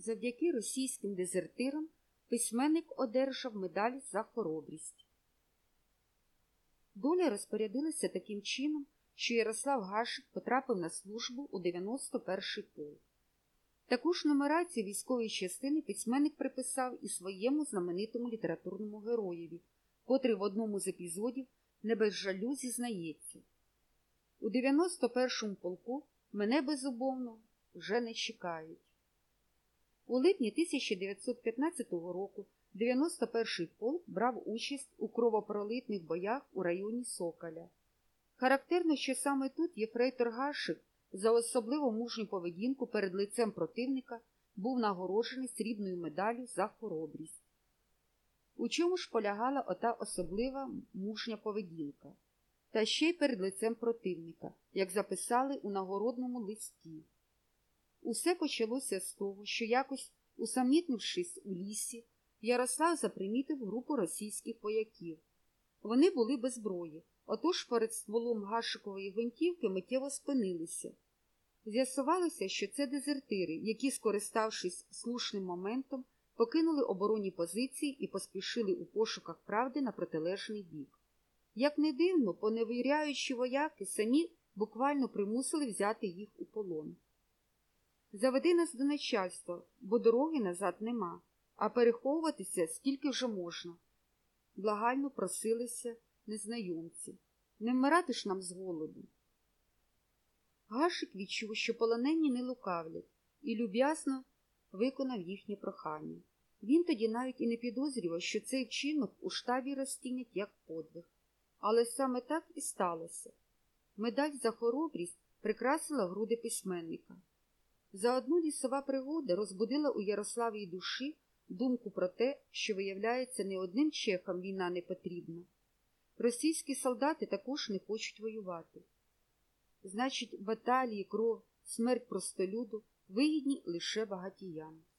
Завдяки російським дезертирам письменник одержав медаль за хоробрість. Доля розпорядилася таким чином, що Ярослав Гашик потрапив на службу у 91-й полк. Таку ж нумерацію військової частини письменник приписав і своєму знаменитому літературному героєві, котрий в одному з епізодів не без жалю зізнається: «У 91-му полку мене безумовно вже не чекають». У липні 1915 року 91-й полк брав участь у кровопролитних боях у районі Соколя. Характерно, що саме тут єфрейтор Гашик за особливо мужню поведінку перед лицем противника був нагороджений срібною медаллю за хоробрість. У чому ж полягала ота особлива мужня поведінка? Та ще й перед лицем противника, як записали у нагородному листі. Усе почалося з того, що якось, усамітнившись у лісі, Ярослав запримітив групу російських вояків. Вони були без зброї, отож перед стволом Гашикової гвинтівки миттєво спинилися. З'ясувалося, що це дезертири, які, скориставшись слушним моментом, покинули оборонні позиції і поспішили у пошуках правди на протилежний бік. Як не дивно, поневіряючі вояки самі буквально примусили взяти їх у полон. «Заведи нас до начальства, бо дороги назад нема, а переховуватися скільки вже можна», – благально просилися незнайомці. «Не вмирати ж нам з голоду». Гашик відчув, що полонені не лукавлять, і люб'язно виконав їхнє прохання. Він тоді навіть і не підозрював, що цей вчинок у штабі розцінять як подвиг. Але саме так і сталося. Медаль за хоробрість прикрасила груди письменника. Заодно лісова пригода розбудила у Ярославій душі думку про те, що, виявляється, не одним чехам війна не потрібна. Російські солдати також не хочуть воювати. Значить, баталії, кров, смерть простолюду вигідні лише багатіям.